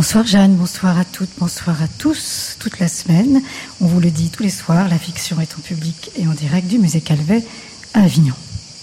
Bonsoir Jeanne, bonsoir à toutes, bonsoir à tous. Toute la semaine, on vous le dit tous les soirs, la fiction est en public et en direct du Musée Calvet à Avignon.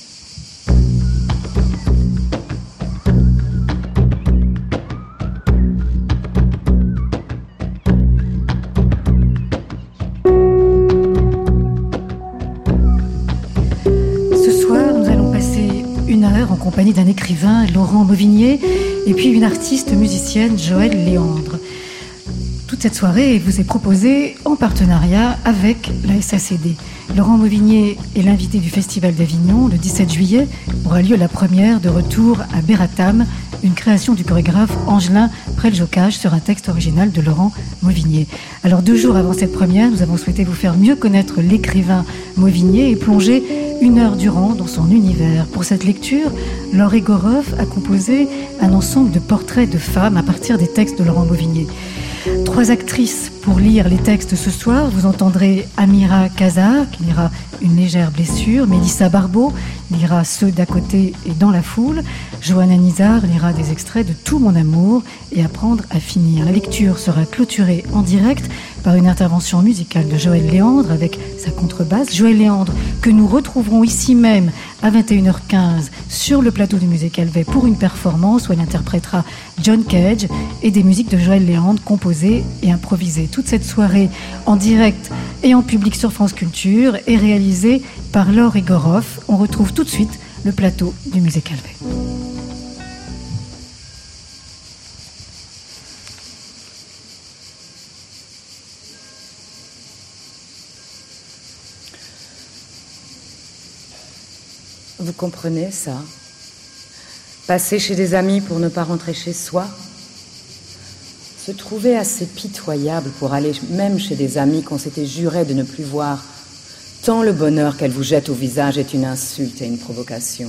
En compagnie d'un écrivain, Laurent Mauvigné, et puis une artiste musicienne, Joëlle Léandre. Toute cette soirée vous est proposée en partenariat avec la SACD. Laurent Mauvigné est l'invité du Festival d'Avignon. Le 17 juillet aura lieu la première de Retour à Beratam, une création du chorégraphe Angelin Preljocaj sur un texte original de Laurent Mauvigné. Alors 2 jours avant cette première, nous avons souhaité vous faire mieux connaître l'écrivain Mauvigné et plonger 1 heure durant dans son univers. Pour cette lecture, Laure Egorov a composé un ensemble de portraits de femmes à partir des textes de Laurent Mauvigné. 3 actrices pour lire les textes ce soir. Vous entendrez Amira Kazar qui lira Une légère blessure, Mélissa Barbeau lira Ceux d'à côté et Dans la foule, Johanna Nizar lira des extraits de Tout mon amour et Apprendre à finir. La lecture sera clôturée en direct par une intervention musicale de Joëlle Léandre avec sa contrebasse. Joëlle Léandre que nous retrouverons ici même à 21h15 sur le plateau du Musée Calvet pour une performance où elle interprétera John Cage et des musiques de Joëlle Léandre composées et improvisées. Toute cette soirée en direct et en public sur France Culture est réalisée par Laure Egorov. On retrouve tout de suite le plateau du Musée Calvet. Vous comprenez ça? Passer chez des amis pour ne pas rentrer chez soi? Se trouver assez pitoyable pour aller même chez des amis qu'on s'était juré de ne plus voir, tant le bonheur qu'elle vous jette au visage est une insulte et une provocation.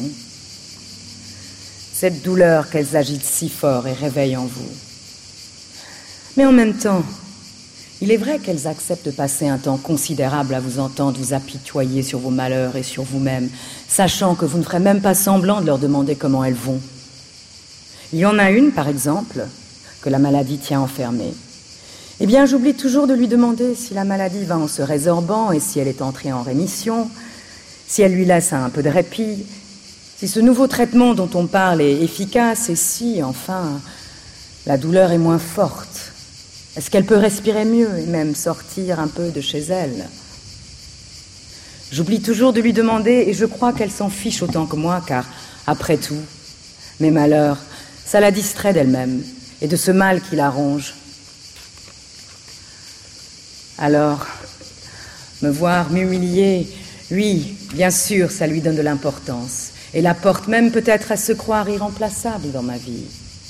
Cette douleur qu'elles agitent si fort et réveille en vous. Mais en même temps, il est vrai qu'elles acceptent de passer un temps considérable à vous entendre vous apitoyer sur vos malheurs et sur vous-même, sachant que vous ne ferez même pas semblant de leur demander comment elles vont. Il y en a une, par exemple, que la maladie tient enfermée. Eh bien, j'oublie toujours de lui demander si la maladie va en se résorbant et si elle est entrée en rémission, si elle lui laisse un peu de répit, si ce nouveau traitement dont on parle est efficace et si, enfin, la douleur est moins forte. Est-ce qu'elle peut respirer mieux et même sortir un peu de chez elle? J'oublie toujours de lui demander et je crois qu'elle s'en fiche autant que moi car, après tout, mes malheurs, ça la distrait d'elle-même et de ce mal qui la ronge. Alors, me voir m'humilier, oui, bien sûr, ça lui donne de l'importance et la porte même peut-être à se croire irremplaçable dans ma vie.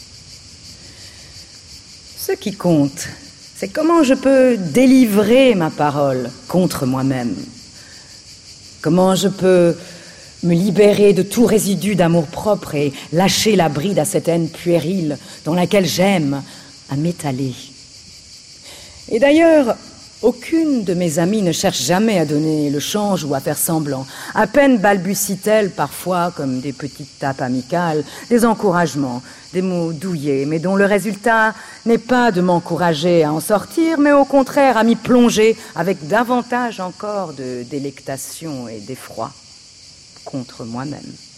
Ce qui compte, c'est comment je peux délivrer ma parole contre moi-même. Comment je peux me libérer de tout résidu d'amour-propre et lâcher la bride à cette haine puérile dans laquelle j'aime à m'étaler. Et d'ailleurs, aucune de mes amies ne cherche jamais à donner le change ou à faire semblant. À peine balbutie-t-elle parfois, comme des petites tapes amicales, des encouragements, des mots douillets, mais dont le résultat n'est pas de m'encourager à en sortir, mais au contraire à m'y plonger avec davantage encore de délectation et d'effroi contre moi-même.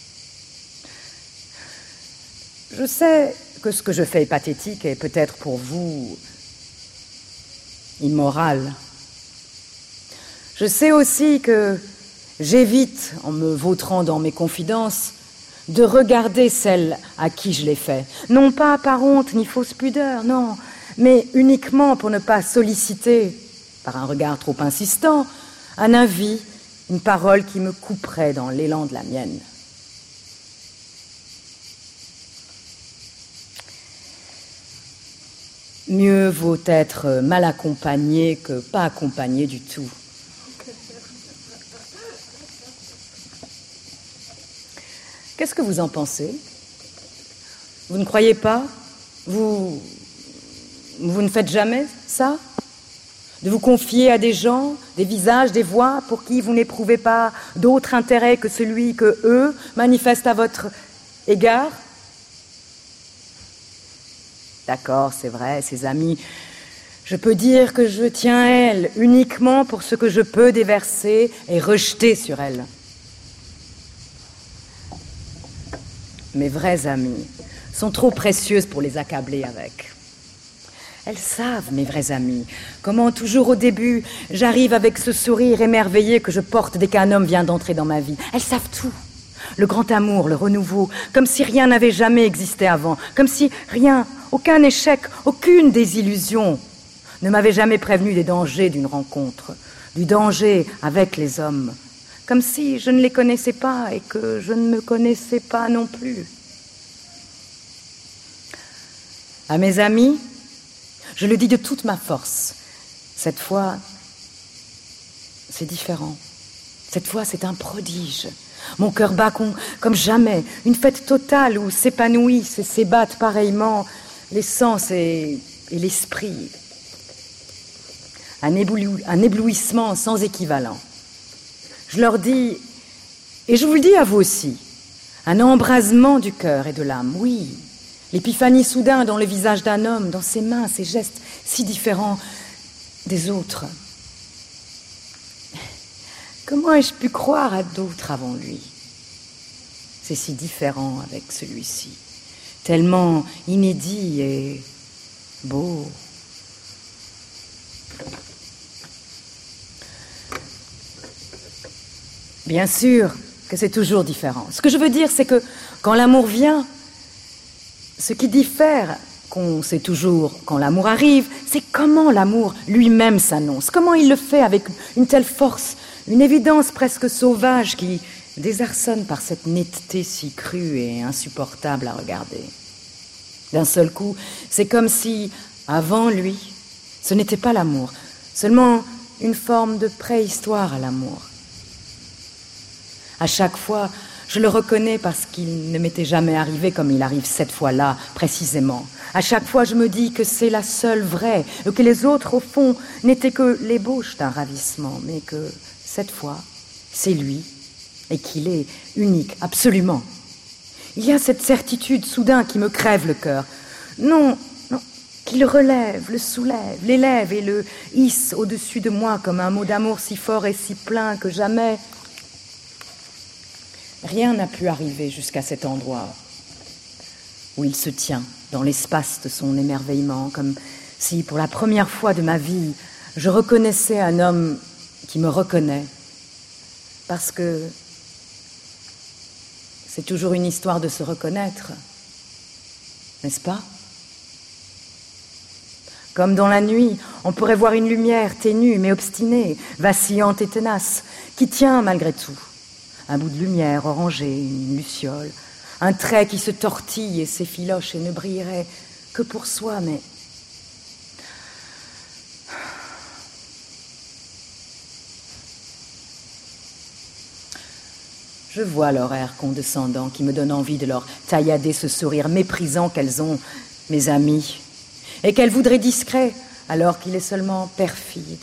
Je sais que ce que je fais est pathétique et peut-être pour vous immoral. Je sais aussi que j'évite, en me vautrant dans mes confidences, de regarder celle à qui je l'ai fait. Non pas par honte ni fausse pudeur, non, mais uniquement pour ne pas solliciter, par un regard trop insistant, un avis, une parole qui me couperait dans l'élan de la mienne. Mieux vaut être mal accompagné que pas accompagné du tout. Qu'est-ce que vous en pensez? Vous ne croyez pas? Vous ne faites jamais ça? De vous confier à des gens, des visages, des voix pour qui vous n'éprouvez pas d'autre intérêt que celui que eux manifestent à votre égard? D'accord, c'est vrai, ses amis. Je peux dire que je tiens à elle uniquement pour ce que je peux déverser et rejeter sur elle. Mes vraies amies sont trop précieuses pour les accabler avec. Elles savent, mes vraies amies, comment toujours au début, j'arrive avec ce sourire émerveillé que je porte dès qu'un homme vient d'entrer dans ma vie. Elles savent tout. Le grand amour, le renouveau, comme si rien n'avait jamais existé avant, comme si rien, aucun échec, aucune désillusion ne m'avait jamais prévenu des dangers d'une rencontre, du danger avec les hommes, comme si je ne les connaissais pas et que je ne me connaissais pas non plus. À mes amis, je le dis de toute ma force, cette fois, c'est différent. Cette fois, c'est un prodige. Mon cœur bat comme jamais, une fête totale où s'épanouissent et s'ébattent pareillement les sens et l'esprit. Un éblouissement sans équivalent. Je leur dis, et je vous le dis à vous aussi, un embrasement du cœur et de l'âme, oui. L'épiphanie soudain dans le visage d'un homme, dans ses mains, ses gestes si différents des autres. Comment ai-je pu croire à d'autres avant lui? C'est si différent avec celui-ci, tellement inédit et beau. Bien sûr que c'est toujours différent. Ce que je veux dire, c'est que quand l'amour vient, ce qui diffère, qu'on sait toujours quand l'amour arrive, c'est comment l'amour lui-même s'annonce, comment il le fait avec une telle force, une évidence presque sauvage qui désarçonne par cette netteté si crue et insupportable à regarder. D'un seul coup, c'est comme si, avant lui, ce n'était pas l'amour, seulement une forme de préhistoire à l'amour. À chaque fois, je le reconnais parce qu'il ne m'était jamais arrivé comme il arrive cette fois-là, précisément. À chaque fois, je me dis que c'est la seule vraie, et que les autres, au fond, n'étaient que l'ébauche d'un ravissement, mais que cette fois, c'est lui, et qu'il est unique, absolument. Il y a cette certitude soudain qui me crève le cœur. Non, qui le relève, le soulève, l'élève et le hisse au-dessus de moi comme un mot d'amour si fort et si plein que jamais... Rien n'a pu arriver jusqu'à cet endroit où il se tient dans l'espace de son émerveillement, comme si, pour la première fois de ma vie, je reconnaissais un homme qui me reconnaît, parce que c'est toujours une histoire de se reconnaître, n'est-ce pas? Comme dans la nuit, on pourrait voir une lumière ténue mais obstinée, vacillante et tenace, qui tient malgré tout. Un bout de lumière orangée, une luciole, un trait qui se tortille et s'effiloche et ne brillerait que pour soi, mais... Je vois leur air condescendant qui me donne envie de leur taillader ce sourire méprisant qu'elles ont, mes amies, et qu'elles voudraient discret alors qu'il est seulement perfide.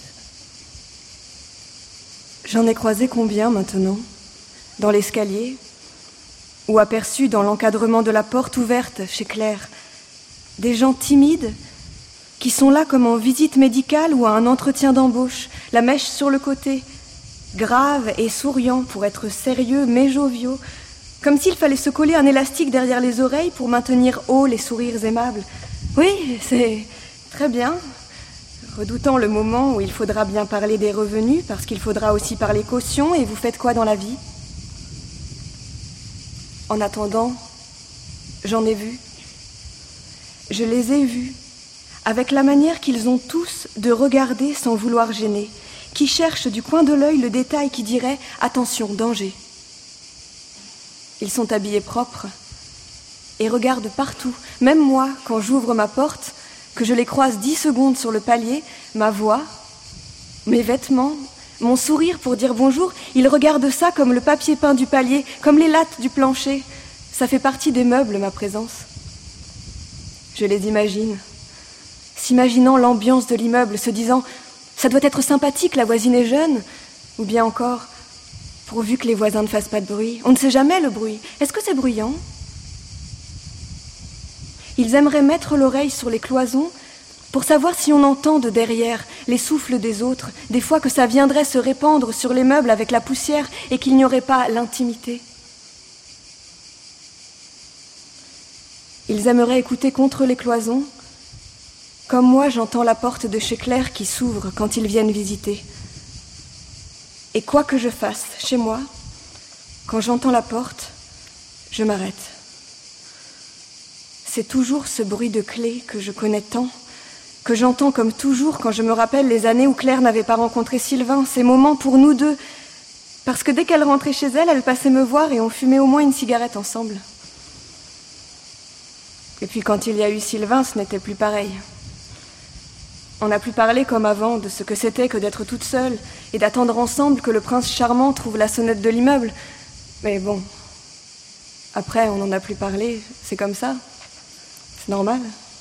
J'en ai croisé combien maintenant ? Dans l'escalier, ou aperçu dans l'encadrement de la porte ouverte chez Claire, des gens timides qui sont là comme en visite médicale ou à un entretien d'embauche, la mèche sur le côté, graves et souriants pour être sérieux mais joviaux, comme s'il fallait se coller un élastique derrière les oreilles pour maintenir haut les sourires aimables. Oui, c'est très bien, redoutant le moment où il faudra bien parler des revenus, parce qu'il faudra aussi parler caution, et vous faites quoi dans la vie ? En attendant, j'en ai vu. Je les ai vus, avec la manière qu'ils ont tous de regarder sans vouloir gêner, qui cherchent du coin de l'œil le détail qui dirait « Attention, danger ». Ils sont habillés propres et regardent partout, même moi, quand j'ouvre ma porte, que je les croise 10 secondes sur le palier, ma voix, mes vêtements, mon sourire pour dire bonjour, ils regardent ça comme le papier peint du palier, comme les lattes du plancher. Ça fait partie des meubles, ma présence. Je les imagine, s'imaginant l'ambiance de l'immeuble, se disant « Ça doit être sympathique, la voisine est jeune », ou bien encore « Pourvu que les voisins ne fassent pas de bruit. On ne sait jamais le bruit. Est-ce que c'est bruyant ?» Ils aimeraient mettre l'oreille sur les cloisons pour savoir si on entend de derrière les souffles des autres, des fois que ça viendrait se répandre sur les meubles avec la poussière et qu'il n'y aurait pas l'intimité. Ils aimeraient écouter contre les cloisons, comme moi j'entends la porte de chez Claire qui s'ouvre quand ils viennent visiter. Et quoi que je fasse chez moi, quand j'entends la porte, je m'arrête. C'est toujours ce bruit de clé que je connais tant, que j'entends comme toujours quand je me rappelle les années où Claire n'avait pas rencontré Sylvain, ces moments pour nous deux, parce que dès qu'elle rentrait chez elle, elle passait me voir et on fumait au moins une cigarette ensemble. Et puis quand il y a eu Sylvain, ce n'était plus pareil. On n'a plus parlé comme avant de ce que c'était que d'être toute seule et d'attendre ensemble que le prince charmant trouve la sonnette de l'immeuble. Mais bon, après on n'en a plus parlé, c'est comme ça, c'est normal.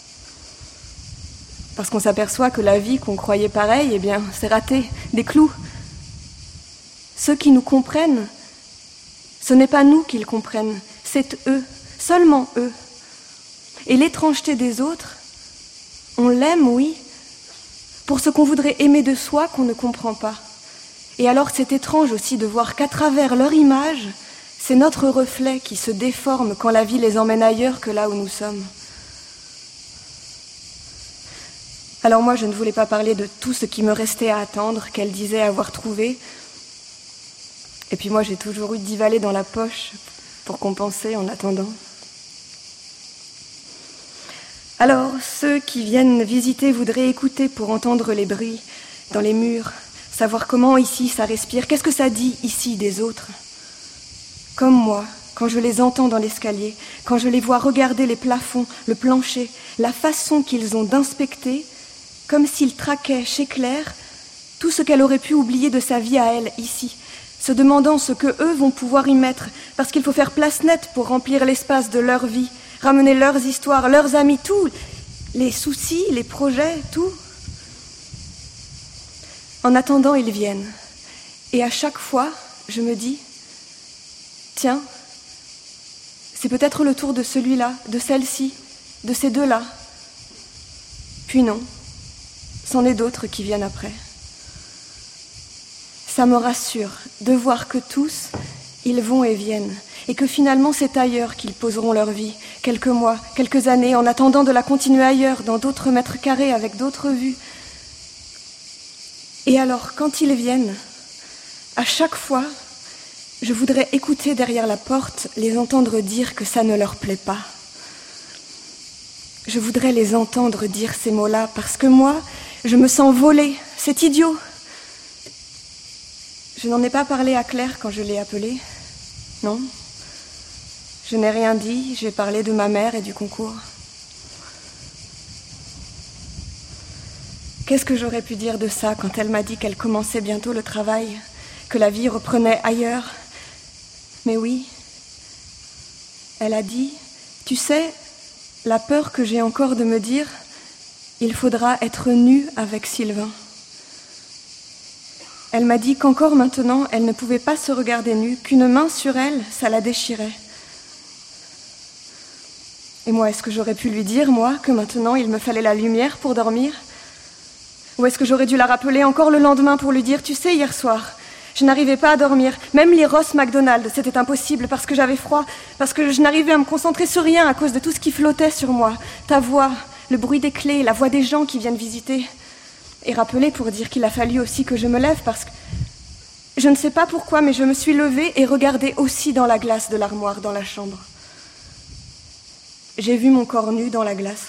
Parce qu'on s'aperçoit que la vie qu'on croyait pareille, eh bien, c'est raté, des clous. Ceux qui nous comprennent, ce n'est pas nous qu'ils comprennent, c'est eux, seulement eux. Et l'étrangeté des autres, on l'aime, oui, pour ce qu'on voudrait aimer de soi qu'on ne comprend pas. Et alors c'est étrange aussi de voir qu'à travers leur image, c'est notre reflet qui se déforme quand la vie les emmène ailleurs que là où nous sommes. Alors moi, je ne voulais pas parler de tout ce qui me restait à attendre, qu'elle disait avoir trouvé. Et puis moi, j'ai toujours eu 10 valets dans la poche pour compenser en attendant. Alors, ceux qui viennent visiter voudraient écouter pour entendre les bruits dans les murs, savoir comment ici ça respire, qu'est-ce que ça dit ici des autres. Comme moi, quand je les entends dans l'escalier, quand je les vois regarder les plafonds, le plancher, la façon qu'ils ont d'inspecter, comme s'ils traquaient chez Claire tout ce qu'elle aurait pu oublier de sa vie à elle ici, se demandant ce que eux vont pouvoir y mettre, parce qu'il faut faire place nette pour remplir l'espace de leur vie, ramener leurs histoires, leurs amis, tout, les soucis, les projets, tout. En attendant, ils viennent. Et à chaque fois, je me dis, tiens, c'est peut-être le tour de celui-là, de celle-ci, de ces deux-là. Puis non. C'en est d'autres qui viennent après. Ça me rassure de voir que tous, ils vont et viennent, et que finalement c'est ailleurs qu'ils poseront leur vie, quelques mois, quelques années, en attendant de la continuer ailleurs, dans d'autres mètres carrés, avec d'autres vues. Et alors, quand ils viennent, à chaque fois, je voudrais écouter derrière la porte, les entendre dire que ça ne leur plaît pas. Je voudrais les entendre dire ces mots-là, parce que moi, je me sens volée, c'est idiot. Je n'en ai pas parlé à Claire quand je l'ai appelée, non. Je n'ai rien dit, j'ai parlé de ma mère et du concours. Qu'est-ce que j'aurais pu dire de ça quand elle m'a dit qu'elle commençait bientôt le travail, que la vie reprenait ailleurs? Mais oui, elle a dit, tu sais, la peur que j'ai encore de me dire, il faudra être nue avec Sylvain. Elle m'a dit qu'encore maintenant, elle ne pouvait pas se regarder nue, qu'une main sur elle, ça la déchirait. Et moi, est-ce que j'aurais pu lui dire, moi, que maintenant, il me fallait la lumière pour dormir? Ou est-ce que j'aurais dû la rappeler encore le lendemain pour lui dire, tu sais, hier soir, je n'arrivais pas à dormir, même les Ross McDonald, c'était impossible parce que j'avais froid, parce que je n'arrivais à me concentrer sur rien à cause de tout ce qui flottait sur moi, ta voix, le bruit des clés, la voix des gens qui viennent visiter. Et rappeler pour dire qu'il a fallu aussi que je me lève parce que... Je ne sais pas pourquoi, mais je me suis levée et regardée aussi dans la glace de l'armoire dans la chambre. J'ai vu mon corps nu dans la glace.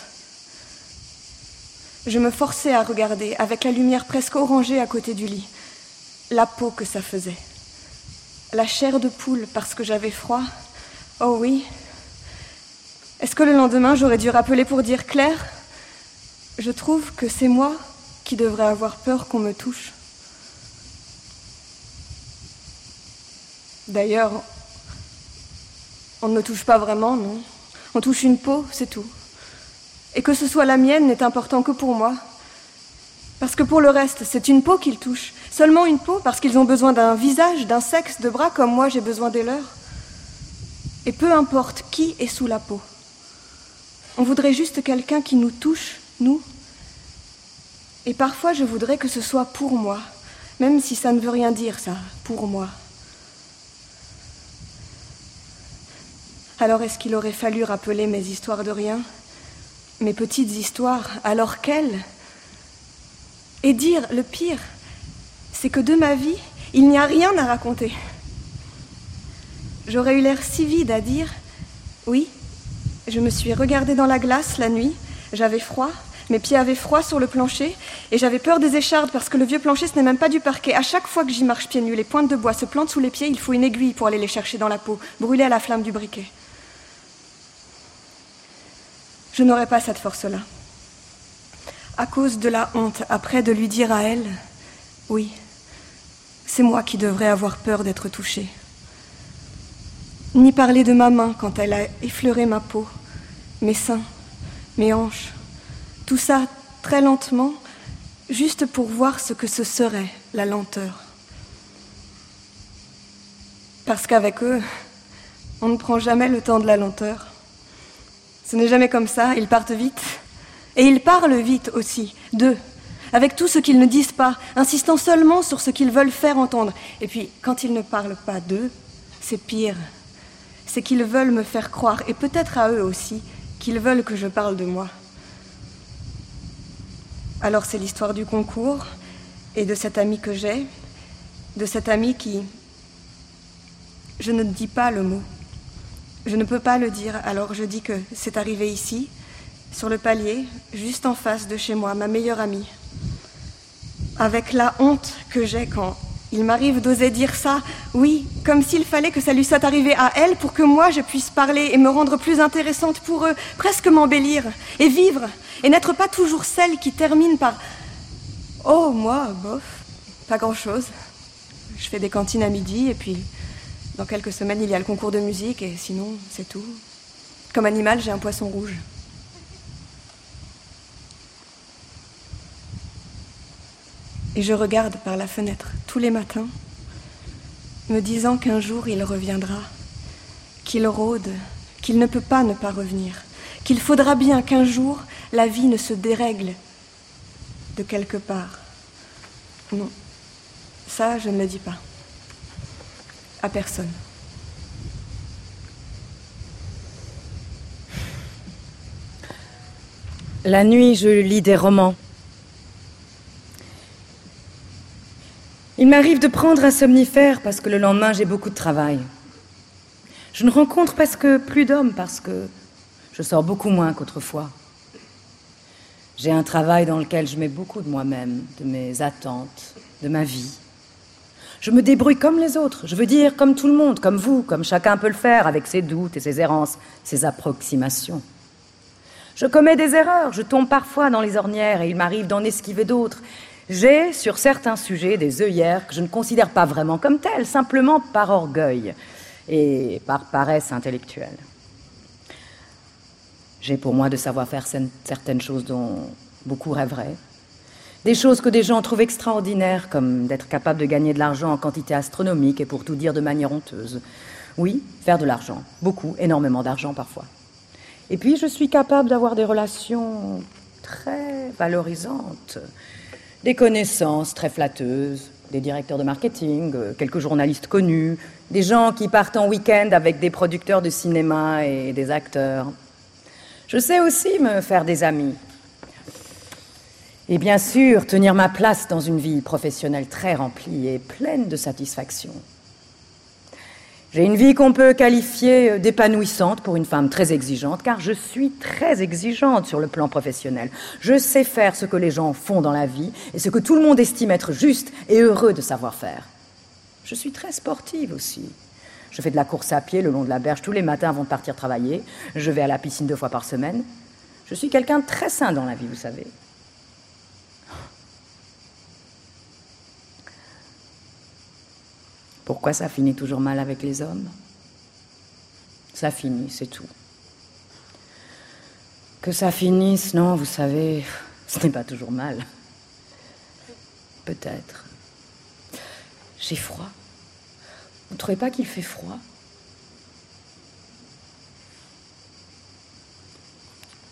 Je me forçais à regarder, avec la lumière presque orangée à côté du lit, la peau que ça faisait. La chair de poule parce que j'avais froid. Oh oui. Est-ce que le lendemain, j'aurais dû rappeler pour dire, Claire, je trouve que c'est moi qui devrais avoir peur qu'on me touche. D'ailleurs, on ne me touche pas vraiment, non. On touche une peau, c'est tout. Et que ce soit la mienne n'est important que pour moi. Parce que pour le reste, c'est une peau qu'ils touchent. Seulement une peau, parce qu'ils ont besoin d'un visage, d'un sexe, de bras, comme moi j'ai besoin des leurs. Et peu importe qui est sous la peau. On voudrait juste quelqu'un qui nous touche, nous. Et parfois, je voudrais que ce soit pour moi, même si ça ne veut rien dire, ça, pour moi. Alors est-ce qu'il aurait fallu rappeler mes histoires de rien, mes petites histoires, alors quelles? Et dire, le pire, c'est que de ma vie, il n'y a rien à raconter. J'aurais eu l'air si vide à dire, oui, je me suis regardée dans la glace la nuit, j'avais froid, mes pieds avaient froid sur le plancher, et j'avais peur des échardes parce que le vieux plancher, ce n'est même pas du parquet. À chaque fois que j'y marche pieds nus, les pointes de bois se plantent sous les pieds, il faut une aiguille pour aller les chercher dans la peau, brûler à la flamme du briquet. Je n'aurais pas cette force-là. À cause de la honte, après de lui dire à elle, oui, c'est moi qui devrais avoir peur d'être touchée. Ni parler de ma main quand elle a effleuré ma peau, mes seins, mes hanches. Tout ça très lentement, juste pour voir ce que ce serait, la lenteur. Parce qu'avec eux, on ne prend jamais le temps de la lenteur. Ce n'est jamais comme ça, ils partent vite. Et ils parlent vite aussi, d'eux, avec tout ce qu'ils ne disent pas, insistant seulement sur ce qu'ils veulent faire entendre. Et puis, quand ils ne parlent pas d'eux, c'est pire. C'est qu'ils veulent me faire croire, et peut-être à eux aussi, qu'ils veulent que je parle de moi. Alors c'est l'histoire du concours, et de cet ami que j'ai, de cet ami qui... Je ne dis pas le mot. Je ne peux pas le dire, alors je dis que c'est arrivé ici, sur le palier, juste en face de chez moi, ma meilleure amie. Avec la honte que j'ai quand il m'arrive d'oser dire ça, oui, comme s'il fallait que ça lui soit arrivé à elle pour que moi je puisse parler et me rendre plus intéressante pour eux, presque m'embellir et vivre, et n'être pas toujours celle qui termine par « Oh, moi, bof, pas grand-chose. Je fais des cantines à midi et puis dans quelques semaines il y a le concours de musique et sinon c'est tout. Comme animal, j'ai un poisson rouge. » Et je regarde par la fenêtre tous les matins, me disant qu'un jour il reviendra, qu'il rôde, qu'il ne peut pas ne pas revenir, qu'il faudra bien qu'un jour la vie ne se dérègle de quelque part. Non, ça je ne le dis pas. À personne. La nuit, je lis des romans. Il m'arrive de prendre un somnifère parce que le lendemain, j'ai beaucoup de travail. Je ne rencontre presque plus d'hommes parce que je sors beaucoup moins qu'autrefois. J'ai un travail dans lequel je mets beaucoup de moi-même, de mes attentes, de ma vie. Je me débrouille comme les autres, je veux dire comme tout le monde, comme vous, comme chacun peut le faire, avec ses doutes et ses errances, ses approximations. Je commets des erreurs, je tombe parfois dans les ornières et il m'arrive d'en esquiver d'autres. J'ai, sur certains sujets, des œillères que je ne considère pas vraiment comme telles, simplement par orgueil et par paresse intellectuelle. J'ai pour moi de savoir faire certaines choses dont beaucoup rêveraient. Des choses que des gens trouvent extraordinaires, comme d'être capable de gagner de l'argent en quantité astronomique et pour tout dire de manière honteuse. Oui, faire de l'argent, beaucoup, énormément d'argent parfois. Et puis je suis capable d'avoir des relations très valorisantes, des connaissances très flatteuses, des directeurs de marketing, quelques journalistes connus, des gens qui partent en week-end avec des producteurs de cinéma et des acteurs. Je sais aussi me faire des amis. Et bien sûr, tenir ma place dans une vie professionnelle très remplie et pleine de satisfaction. J'ai une vie qu'on peut qualifier d'épanouissante pour une femme très exigeante, car je suis très exigeante sur le plan professionnel. Je sais faire ce que les gens font dans la vie et ce que tout le monde estime être juste et heureux de savoir faire. Je suis très sportive aussi. Je fais de la course à pied le long de la berge tous les matins avant de partir travailler. Je vais à la piscine 2 fois par semaine. Je suis quelqu'un de très sain dans la vie, vous savez. Pourquoi ça finit toujours mal avec les hommes? Ça finit, c'est tout. Que ça finisse, non, vous savez, ce n'est pas toujours mal. Peut-être. J'ai froid. Vous ne trouvez pas qu'il fait froid?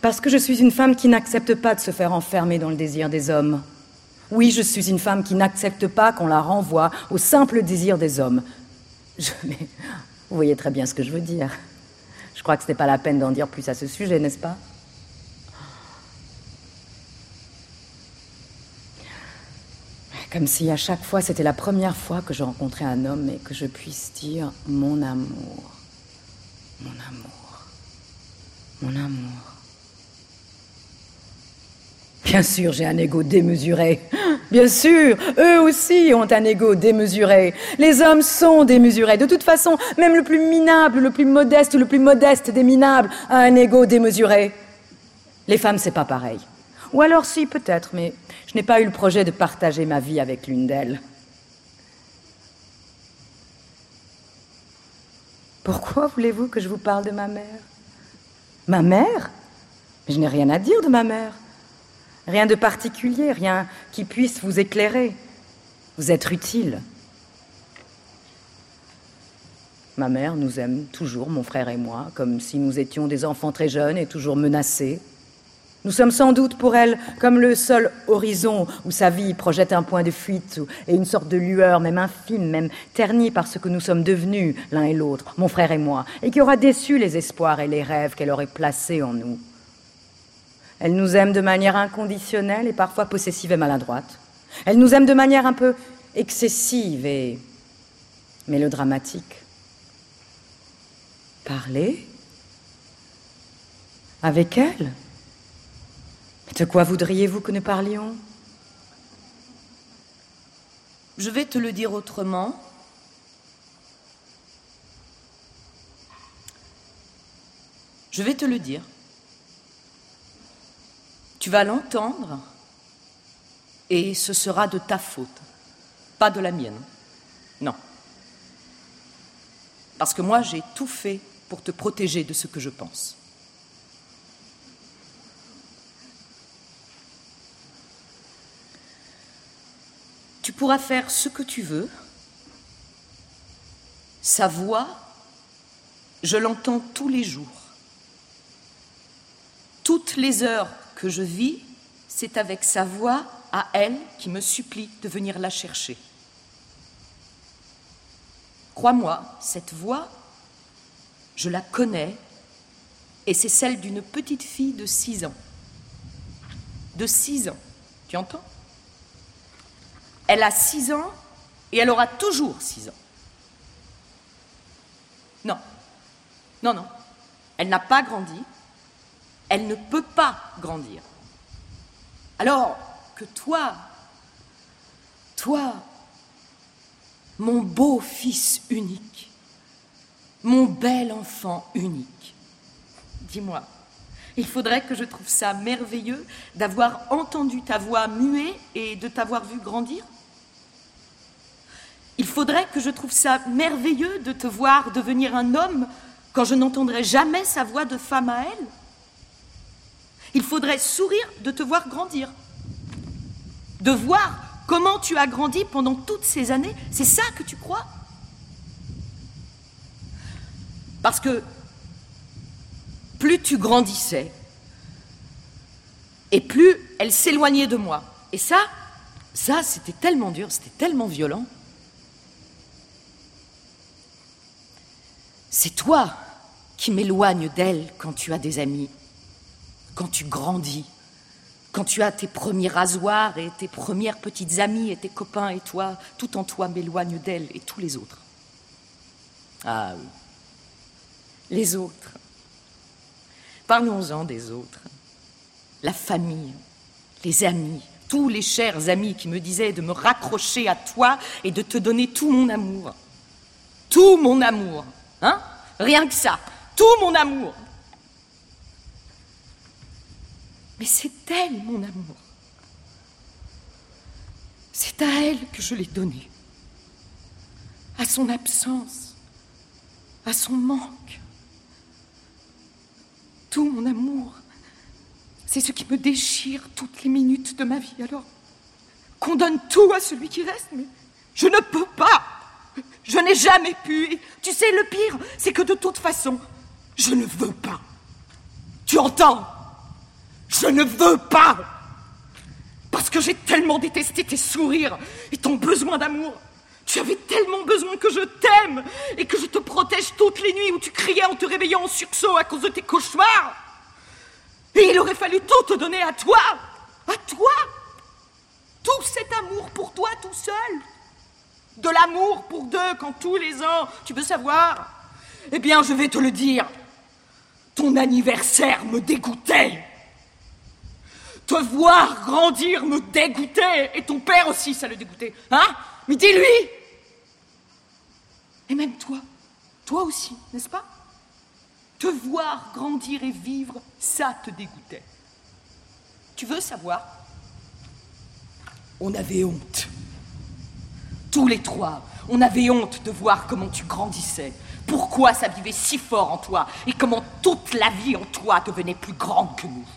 Parce que je suis une femme qui n'accepte pas de se faire enfermer dans le désir des hommes. Oui, je suis une femme qui n'accepte pas qu'on la renvoie au simple désir des hommes. Mais vous voyez très bien ce que je veux dire. Je crois que ce n'est pas la peine d'en dire plus à ce sujet, n'est-ce pas? Comme si à chaque fois, c'était la première fois que je rencontrais un homme et que je puisse dire « mon amour, mon amour, mon amour ». Bien sûr, j'ai un ego démesuré. Bien sûr, eux aussi ont un ego démesuré. Les hommes sont démesurés. De toute façon, même le plus minable, le plus modeste des minables a un ego démesuré. Les femmes, c'est pas pareil. Ou alors si, peut-être, mais je n'ai pas eu le projet de partager ma vie avec l'une d'elles. Pourquoi voulez-vous que je vous parle de ma mère? Ma mère? Mais je n'ai rien à dire de ma mère. Rien de particulier, rien qui puisse vous éclairer, vous être utile. Ma mère nous aime toujours, mon frère et moi, comme si nous étions des enfants très jeunes et toujours menacés. Nous sommes sans doute pour elle comme le seul horizon où sa vie projette un point de fuite et une sorte de lueur, même infime, même ternie par ce que nous sommes devenus l'un et l'autre, mon frère et moi, et qui aura déçu les espoirs et les rêves qu'elle aurait placés en nous. Elle nous aime de manière inconditionnelle et parfois possessive et maladroite. Elle nous aime de manière un peu excessive et mélodramatique. Parler avec elle? De quoi voudriez-vous que nous parlions? Je vais te le dire autrement. Je vais te le dire. Tu vas l'entendre et ce sera de ta faute, pas de la mienne. Non. Parce que moi, j'ai tout fait pour te protéger de ce que je pense. Tu pourras faire ce que tu veux. Sa voix, je l'entends tous les jours. Toutes les heures que je vis, c'est avec sa voix à elle qui me supplie de venir la chercher. Crois-moi, cette voix, je la connais et c'est celle d'une petite fille de 6 ans. De 6 ans, tu entends? Elle a 6 ans et elle aura toujours 6 ans. Non, non, non, elle n'a pas grandi. Elle ne peut pas grandir. Alors que toi, mon beau fils unique, mon bel enfant unique, dis-moi, il faudrait que je trouve ça merveilleux d'avoir entendu ta voix muer et de t'avoir vu grandir? Il faudrait que je trouve ça merveilleux de te voir devenir un homme quand je n'entendrai jamais sa voix de femme à elle? Il faudrait sourire de te voir grandir, de voir comment tu as grandi pendant toutes ces années. C'est ça que tu crois? Parce que plus tu grandissais, et plus elle s'éloignait de moi. Et ça, c'était tellement dur, c'était tellement violent. C'est toi qui m'éloignes d'elle quand tu as des amis. Quand tu grandis, quand tu as tes premiers rasoirs et tes premières petites amies et tes copains et toi, tout en toi m'éloigne d'elle et tous les autres. Ah oui, les autres. Parlons-en des autres. La famille, les amis, tous les chers amis qui me disaient de me raccrocher à toi et de te donner tout mon amour. Tout mon amour, hein? Rien que ça, tout mon amour. Mais c'est elle, mon amour. C'est à elle que je l'ai donné. À son absence, à son manque. Tout mon amour, c'est ce qui me déchire toutes les minutes de ma vie. Alors, qu'on donne tout à celui qui reste, mais je ne peux pas. Je n'ai jamais pu. Et tu sais, le pire, c'est que de toute façon, je ne veux pas. Tu entends ? Je ne veux pas! Parce que j'ai tellement détesté tes sourires et ton besoin d'amour. Tu avais tellement besoin que je t'aime et que je te protège toutes les nuits où tu criais en te réveillant en sursaut à cause de tes cauchemars. Et il aurait fallu tout te donner à toi. À toi. Tout cet amour pour toi tout seul. De l'amour pour deux quand tous les ans, tu veux savoir? Eh bien, je vais te le dire. Ton anniversaire me dégoûtait. Te voir grandir me dégoûtait. Et ton père aussi, ça le dégoûtait. Hein? Mais dis-lui! Et même toi. Toi aussi, n'est-ce pas? Te voir grandir et vivre, ça te dégoûtait. Tu veux savoir? On avait honte. Tous les trois, on avait honte de voir comment tu grandissais. Pourquoi ça vivait si fort en toi et comment toute la vie en toi devenait plus grande que nous.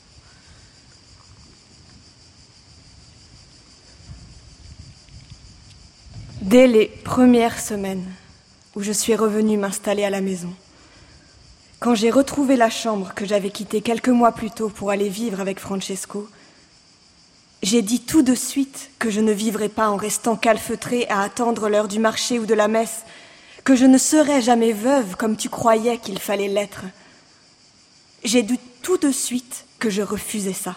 Dès les premières semaines où je suis revenue m'installer à la maison, quand j'ai retrouvé la chambre que j'avais quittée quelques mois plus tôt pour aller vivre avec Francesco, j'ai dit tout de suite que je ne vivrais pas en restant calfeutrée à attendre l'heure du marché ou de la messe, que je ne serais jamais veuve comme tu croyais qu'il fallait l'être. J'ai dit tout de suite que je refusais ça.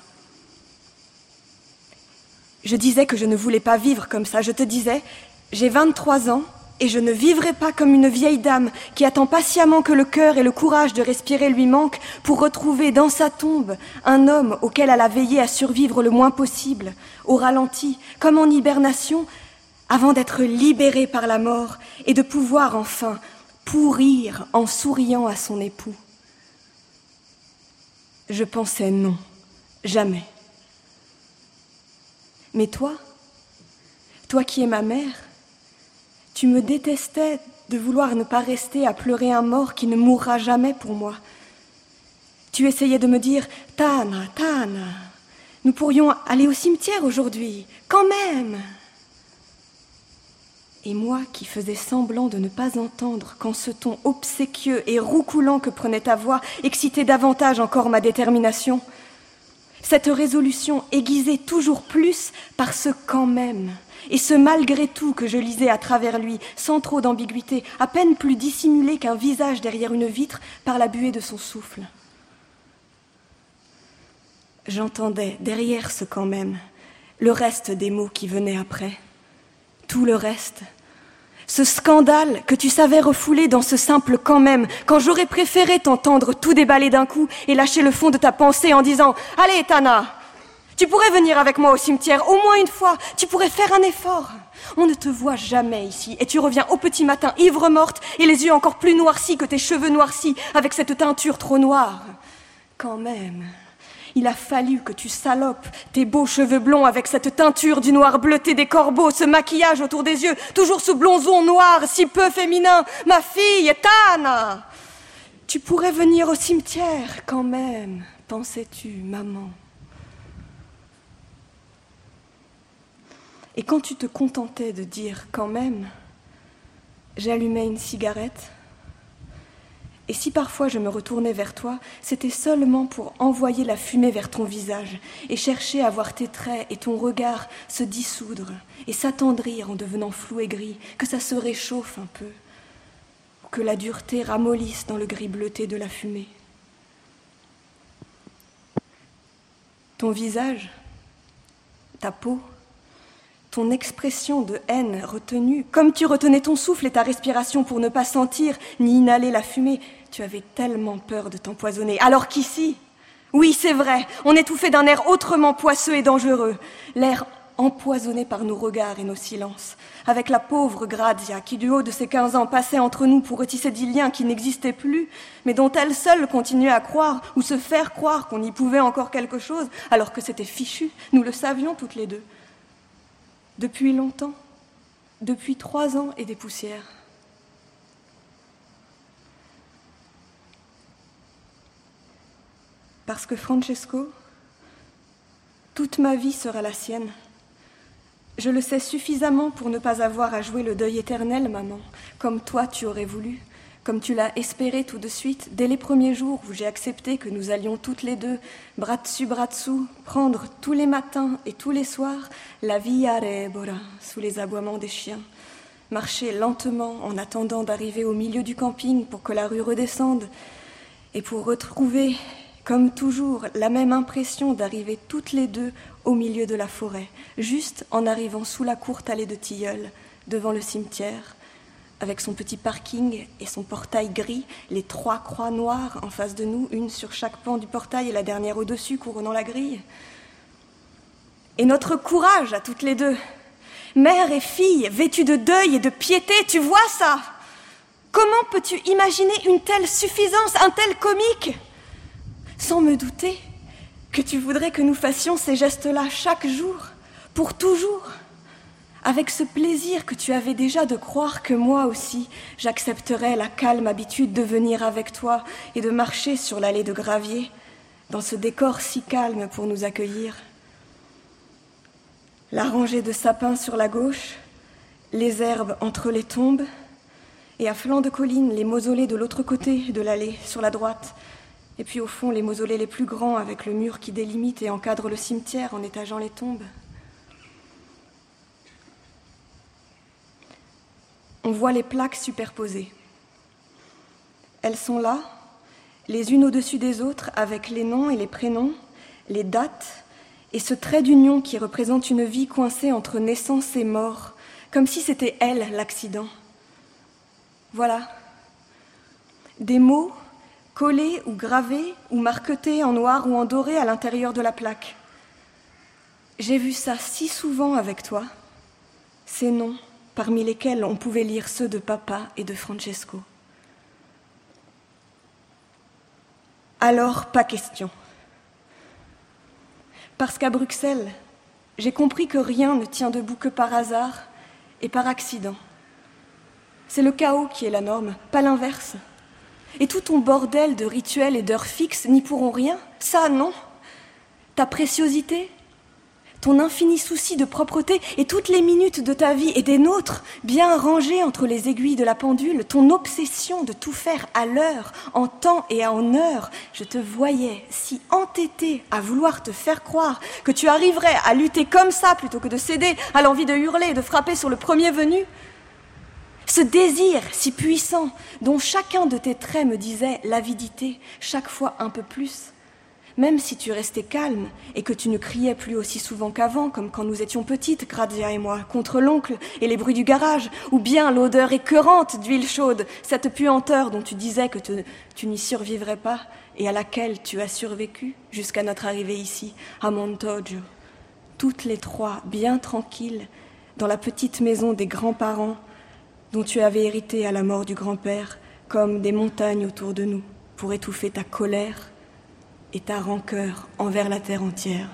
Je disais que je ne voulais pas vivre comme ça. Je te disais, j'ai 23 ans et je ne vivrai pas comme une vieille dame qui attend patiemment que le cœur et le courage de respirer lui manquent pour retrouver dans sa tombe un homme auquel elle a veillé à survivre le moins possible, au ralenti, comme en hibernation, avant d'être libérée par la mort et de pouvoir enfin pourrir en souriant à son époux. Je pensais non, jamais. Mais toi qui es ma mère, tu me détestais de vouloir ne pas rester à pleurer un mort qui ne mourra jamais pour moi. Tu essayais de me dire « Tana, Tana, nous pourrions aller au cimetière aujourd'hui, quand même !» Et moi qui faisais semblant de ne pas entendre quand ce ton obséquieux et roucoulant que prenait ta voix excitait davantage encore ma détermination. Cette résolution aiguisée toujours plus par ce « quand même » et ce malgré tout que je lisais à travers lui, sans trop d'ambiguïté, à peine plus dissimulé qu'un visage derrière une vitre par la buée de son souffle. J'entendais derrière ce quand même le reste des mots qui venaient après, tout le reste. Ce scandale que tu savais refouler dans ce simple quand même, quand j'aurais préféré t'entendre tout déballer d'un coup et lâcher le fond de ta pensée en disant « Allez, Tana, tu pourrais venir avec moi au cimetière, au moins une fois, tu pourrais faire un effort. On ne te voit jamais ici, et tu reviens au petit matin ivre morte et les yeux encore plus noircis que tes cheveux noircis avec cette teinture trop noire. Quand même, il a fallu que tu salopes tes beaux cheveux blonds avec cette teinture du noir bleuté des corbeaux, ce maquillage autour des yeux, toujours ce blonzon noir si peu féminin. Ma fille, Tana, tu pourrais venir au cimetière quand même, pensais-tu, maman. Et quand tu te contentais de dire « quand même », j'allumais une cigarette. Et si parfois je me retournais vers toi, c'était seulement pour envoyer la fumée vers ton visage et chercher à voir tes traits et ton regard se dissoudre et s'attendrir en devenant flou et gris, que ça se réchauffe un peu, ou que la dureté ramollisse dans le gris bleuté de la fumée. Ton visage, ta peau, ton expression de haine retenue, comme tu retenais ton souffle et ta respiration pour ne pas sentir ni inhaler la fumée, tu avais tellement peur de t'empoisonner. Alors qu'ici, oui, c'est vrai, on étouffait d'un air autrement poisseux et dangereux, l'air empoisonné par nos regards et nos silences, avec la pauvre Grazia qui, du haut de ses 15 ans, passait entre nous pour retisser des liens qui n'existaient plus, mais dont elle seule continuait à croire ou se faire croire qu'on y pouvait encore quelque chose, alors que c'était fichu, nous le savions toutes les deux. Depuis longtemps, depuis 3 ans et des poussières. Parce que Francesco, toute ma vie sera la sienne. Je le sais suffisamment pour ne pas avoir à jouer le deuil éternel, maman, comme toi tu aurais voulu, comme tu l'as espéré tout de suite, dès les premiers jours où j'ai accepté que nous allions toutes les deux, bras dessous, prendre tous les matins et tous les soirs la Via Rebora sous les aboiements des chiens, marcher lentement en attendant d'arriver au milieu du camping pour que la rue redescende, et pour retrouver, comme toujours, la même impression d'arriver toutes les deux au milieu de la forêt, juste en arrivant sous la courte allée de tilleuls, devant le cimetière, avec son petit parking et son portail gris, les 3 croix noires en face de nous, une sur chaque pan du portail et la dernière au-dessus, couronnant la grille. Et notre courage à toutes les deux, mère et fille, vêtues de deuil et de piété, tu vois ça? Comment peux-tu imaginer une telle suffisance, un tel comique? Sans me douter que tu voudrais que nous fassions ces gestes-là chaque jour, pour toujours, avec ce plaisir que tu avais déjà de croire que moi aussi, j'accepterais la calme habitude de venir avec toi et de marcher sur l'allée de gravier, dans ce décor si calme pour nous accueillir. La rangée de sapins sur la gauche, les herbes entre les tombes, et à flanc de colline, les mausolées de l'autre côté de l'allée, sur la droite, et puis au fond, les mausolées les plus grands avec le mur qui délimite et encadre le cimetière en étageant les tombes. On voit les plaques superposées. Elles sont là, les unes au-dessus des autres, avec les noms et les prénoms, les dates, et ce trait d'union qui représente une vie coincée entre naissance et mort, comme si c'était elle, l'accident. Voilà. Des mots collés ou gravés ou marquetés en noir ou en doré à l'intérieur de la plaque. J'ai vu ça si souvent avec toi, ces noms, parmi lesquels on pouvait lire ceux de papa et de Francesco. Alors, pas question. Parce qu'à Bruxelles, j'ai compris que rien ne tient debout que par hasard et par accident. C'est le chaos qui est la norme, pas l'inverse. Et tout ton bordel de rituels et d'heures fixes n'y pourront rien. Ça, non. Ta préciosité, ton infini souci de propreté et toutes les minutes de ta vie et des nôtres, bien rangées entre les aiguilles de la pendule, ton obsession de tout faire à l'heure, en temps et en heure, je te voyais si entêtée à vouloir te faire croire que tu arriverais à lutter comme ça plutôt que de céder à l'envie de hurler et de frapper sur le premier venu. Ce désir si puissant dont chacun de tes traits me disait l'avidité, chaque fois un peu plus. Même si tu restais calme et que tu ne criais plus aussi souvent qu'avant, comme quand nous étions petites, Grazia et moi, contre l'oncle et les bruits du garage, ou bien l'odeur écœurante d'huile chaude, cette puanteur dont tu disais que tu n'y survivrais pas et à laquelle tu as survécu jusqu'à notre arrivée ici, à Montoggio. Toutes les 3, bien tranquilles, dans la petite maison des grands-parents dont tu avais hérité à la mort du grand-père, comme des montagnes autour de nous, pour étouffer ta colère et ta rancœur envers la terre entière.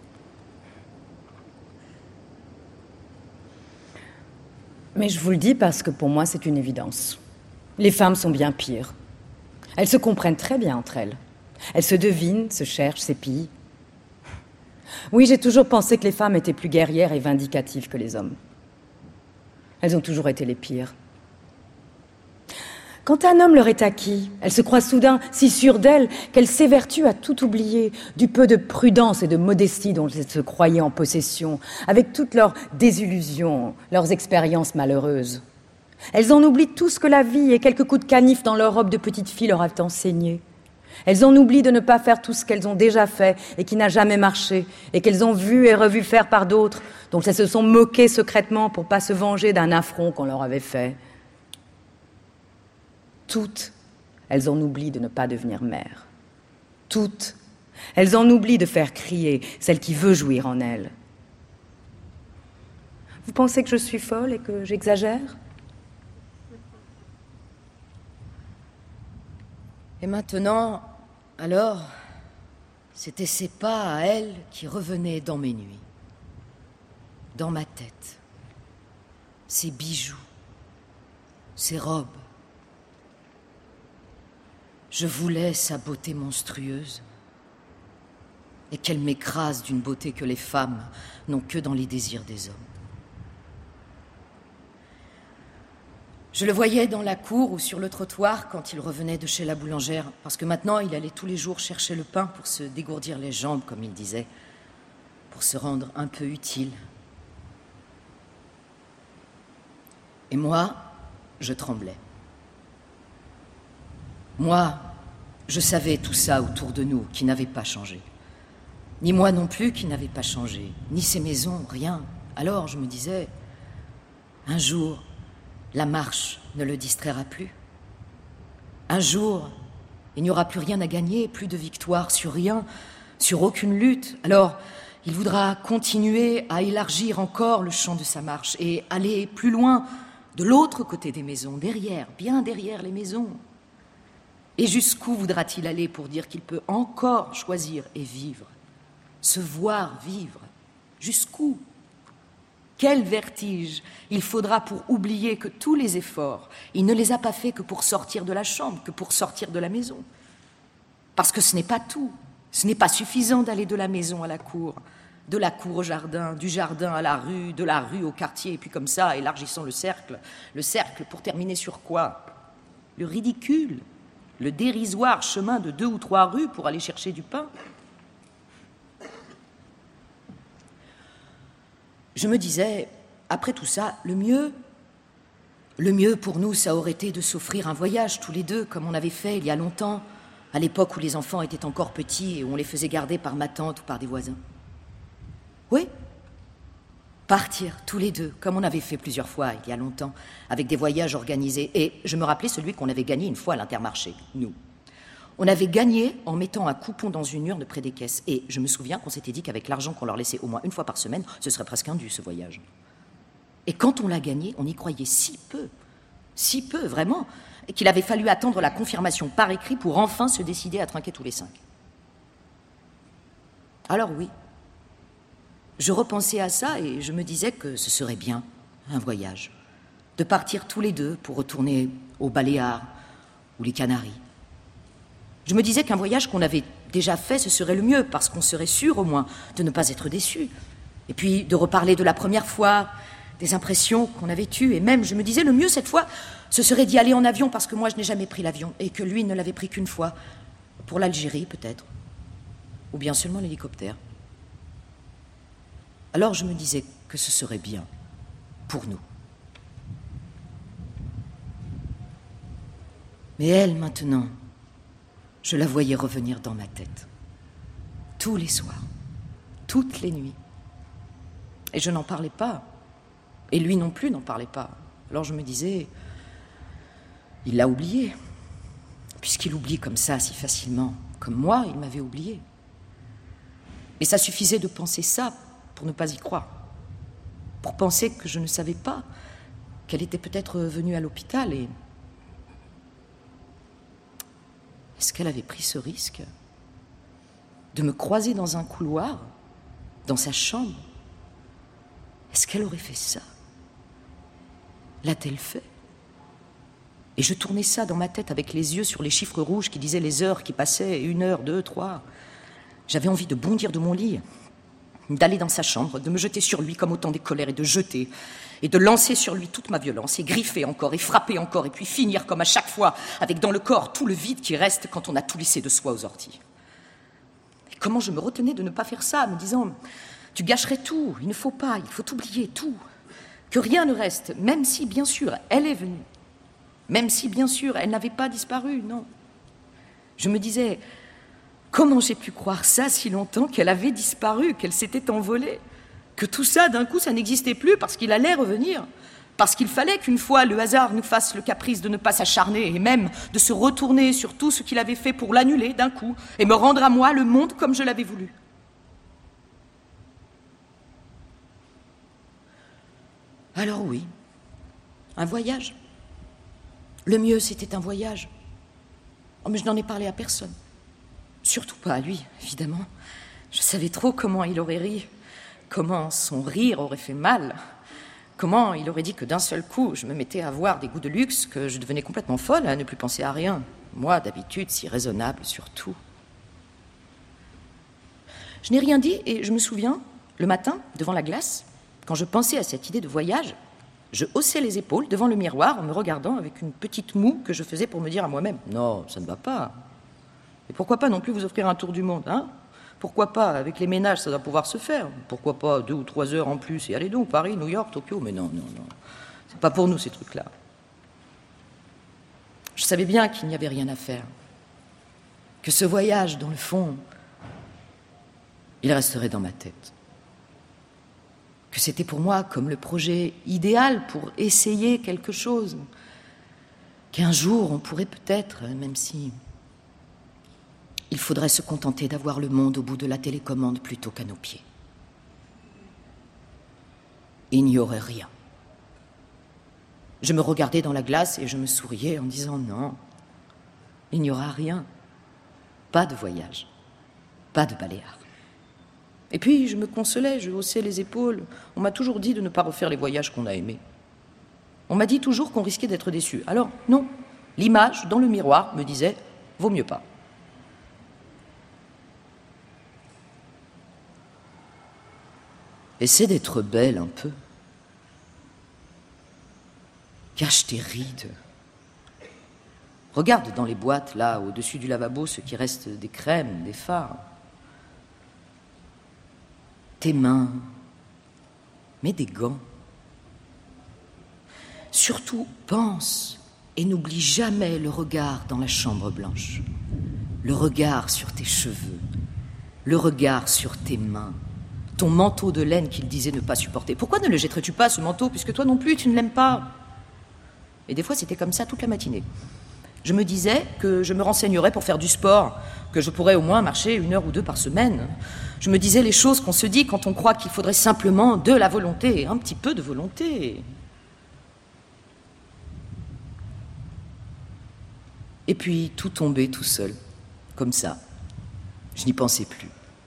Mais je vous le dis parce que pour moi, c'est une évidence. Les femmes sont bien pires. Elles se comprennent très bien entre elles. Elles se devinent, se cherchent, s'épient. Oui, j'ai toujours pensé que les femmes étaient plus guerrières et vindicatives que les hommes. Elles ont toujours été les pires. Quand un homme leur est acquis, elles se croient soudain si sûres d'elles qu'elles s'évertuent à tout oublier, du peu de prudence et de modestie dont elles se croyaient en possession, avec toutes leurs désillusions, leurs expériences malheureuses. Elles en oublient tout ce que la vie et quelques coups de canif dans leur robe de petite fille leur avaient enseigné. Elles en oublient de ne pas faire tout ce qu'elles ont déjà fait et qui n'a jamais marché, et qu'elles ont vu et revu faire par d'autres, dont elles se sont moquées secrètement pour pas se venger d'un affront qu'on leur avait fait. Toutes, elles en oublient de ne pas devenir mères. Toutes, elles en oublient de faire crier celle qui veut jouir en elles. Vous pensez que je suis folle et que j'exagère ? Et maintenant, alors, c'était ces pas à elle qui revenaient dans mes nuits, dans ma tête. Ces bijoux, ces robes. Je voulais sa beauté monstrueuse et qu'elle m'écrase d'une beauté que les femmes n'ont que dans les désirs des hommes. Je le voyais dans la cour ou sur le trottoir quand il revenait de chez la boulangère, parce que maintenant il allait tous les jours chercher le pain pour se dégourdir les jambes, comme il disait, pour se rendre un peu utile. Et moi, je tremblais. Moi, je savais tout ça autour de nous qui n'avait pas changé. Ni moi non plus qui n'avais pas changé, ni ces maisons, rien. Alors je me disais, un jour, la marche ne le distraira plus. Un jour, il n'y aura plus rien à gagner, plus de victoire sur rien, sur aucune lutte. Alors, il voudra continuer à élargir encore le champ de sa marche et aller plus loin, de l'autre côté des maisons, derrière, bien derrière les maisons. Et jusqu'où voudra-t-il aller pour dire qu'il peut encore choisir et vivre, se voir vivre? Jusqu'où? Quel vertige il faudra pour oublier que tous les efforts, il ne les a pas faits que pour sortir de la chambre, que pour sortir de la maison. Parce que ce n'est pas tout. Ce n'est pas suffisant d'aller de la maison à la cour, de la cour au jardin, du jardin à la rue, de la rue au quartier, et puis comme ça, élargissons le cercle pour terminer sur quoi? Le ridicule, le dérisoire chemin de 2 ou 3 rues pour aller chercher du pain. Je me disais, après tout ça, le mieux pour nous, ça aurait été de s'offrir un voyage tous les deux, comme on avait fait il y a longtemps, à l'époque où les enfants étaient encore petits et où on les faisait garder par ma tante ou par des voisins. Oui, partir tous les deux, comme on avait fait plusieurs fois il y a longtemps, avec des voyages organisés. Et je me rappelais celui qu'on avait gagné une fois à l'Intermarché, nous. On avait gagné en mettant un coupon dans une urne près des caisses. Et je me souviens qu'on s'était dit qu'avec l'argent qu'on leur laissait au moins une fois par semaine, ce serait presque indu, ce voyage. Et quand on l'a gagné, on y croyait si peu, vraiment, qu'il avait fallu attendre la confirmation par écrit pour enfin se décider à trinquer tous les 5. Alors oui, je repensais à ça et je me disais que ce serait bien, un voyage, de partir tous les deux pour retourner aux Baléares ou les Canaries. Je me disais qu'un voyage qu'on avait déjà fait, ce serait le mieux, parce qu'on serait sûr au moins de ne pas être déçu. Et puis de reparler de la première fois, des impressions qu'on avait eues. Et même, je me disais, le mieux cette fois, ce serait d'y aller en avion, parce que moi je n'ai jamais pris l'avion, et que lui ne l'avait pris qu'une fois, pour l'Algérie peut-être, ou bien seulement l'hélicoptère. Alors je me disais que ce serait bien, pour nous. Mais elle, maintenant, je la voyais revenir dans ma tête, tous les soirs, toutes les nuits. Et je n'en parlais pas, et lui non plus n'en parlait pas. Alors je me disais, il l'a oublié, puisqu'il oublie comme ça si facilement, comme moi, il m'avait oublié. Et ça suffisait de penser ça pour ne pas y croire, pour penser que je ne savais pas qu'elle était peut-être venue à l'hôpital et... Est-ce qu'elle avait pris ce risque de me croiser dans un couloir, dans sa chambre? Est-ce qu'elle aurait fait ça? L'a-t-elle fait? Et je tournais ça dans ma tête avec les yeux sur les chiffres rouges qui disaient les heures qui passaient, 1 heure, 2, 3. J'avais envie de bondir de mon lit, d'aller dans sa chambre, de me jeter sur lui comme autant des colères et de jeter, et de lancer sur lui toute ma violence, et griffer encore, et frapper encore, et puis finir comme à chaque fois, avec dans le corps tout le vide qui reste quand on a tout laissé de soi aux orties. Et comment je me retenais de ne pas faire ça, me disant, tu gâcherais tout, il ne faut pas, il faut oublier tout, que rien ne reste, même si, bien sûr, elle est venue, même si, bien sûr, elle n'avait pas disparu, non. Je me disais, comment j'ai pu croire ça si longtemps, qu'elle avait disparu, qu'elle s'était envolée, que tout ça, d'un coup, ça n'existait plus parce qu'il allait revenir, parce qu'il fallait qu'une fois le hasard nous fasse le caprice de ne pas s'acharner et même de se retourner sur tout ce qu'il avait fait pour l'annuler d'un coup et me rendre à moi le monde comme je l'avais voulu. Alors oui, un voyage. Le mieux, c'était un voyage. Oh, mais je n'en ai parlé à personne. Surtout pas à lui, évidemment. Je savais trop comment il aurait ri, comment son rire aurait fait mal, comment il aurait dit que d'un seul coup, je me mettais à avoir des goûts de luxe, que je devenais complètement folle à ne plus penser à rien. Moi, d'habitude, si raisonnable sur tout. Je n'ai rien dit et je me souviens, le matin, devant la glace, quand je pensais à cette idée de voyage, Je haussais les épaules devant le miroir en me regardant avec une petite moue que je faisais pour me dire à moi-même « Non, ça ne va pas. Et pourquoi pas non plus vous offrir un tour du monde, hein ? Pourquoi pas, avec les ménages, ça doit pouvoir se faire. Pourquoi pas 2 ou 3 heures en plus, et allez donc, Paris, New York, Tokyo, mais non. C'est pas pour nous, ces trucs-là. » Je savais bien qu'il n'y avait rien à faire. Que ce voyage, dans le fond, il resterait dans ma tête. Que c'était pour moi comme le projet idéal pour essayer quelque chose. Qu'un jour, on pourrait peut-être, même si... il faudrait se contenter d'avoir le monde au bout de la télécommande plutôt qu'à nos pieds. Il n'y aurait rien. Je me regardais dans la glace et je me souriais en disant non, il n'y aura rien. Pas de voyage, pas de Baléares. Et puis je me consolais, je haussais les épaules. On m'a toujours dit de ne pas refaire les voyages qu'on a aimés. On m'a dit toujours qu'on risquait d'être déçu. Alors non, l'image dans le miroir me disait vaut mieux pas. Essaie d'être belle un peu. Cache tes rides. Regarde dans les boîtes, là, au-dessus du lavabo, ce qui reste des crèmes, des fards. Tes mains. Mets des gants. Surtout, pense et n'oublie jamais le regard dans la chambre blanche. Le regard sur tes cheveux. Le regard sur tes mains. Ton manteau de laine qu'il disait ne pas supporter. Pourquoi ne le jetterais-tu pas, ce manteau, puisque toi non plus, tu ne l'aimes pas ? Et des fois, c'était comme ça toute la matinée. Je me disais que je me renseignerais pour faire du sport, que je pourrais au moins marcher 1 heure ou 2 par semaine. Je me disais les choses qu'on se dit quand on croit qu'il faudrait simplement de la volonté, un petit peu de volonté. Et puis, tout tombait tout seul, comme ça. Je n'y pensais plus.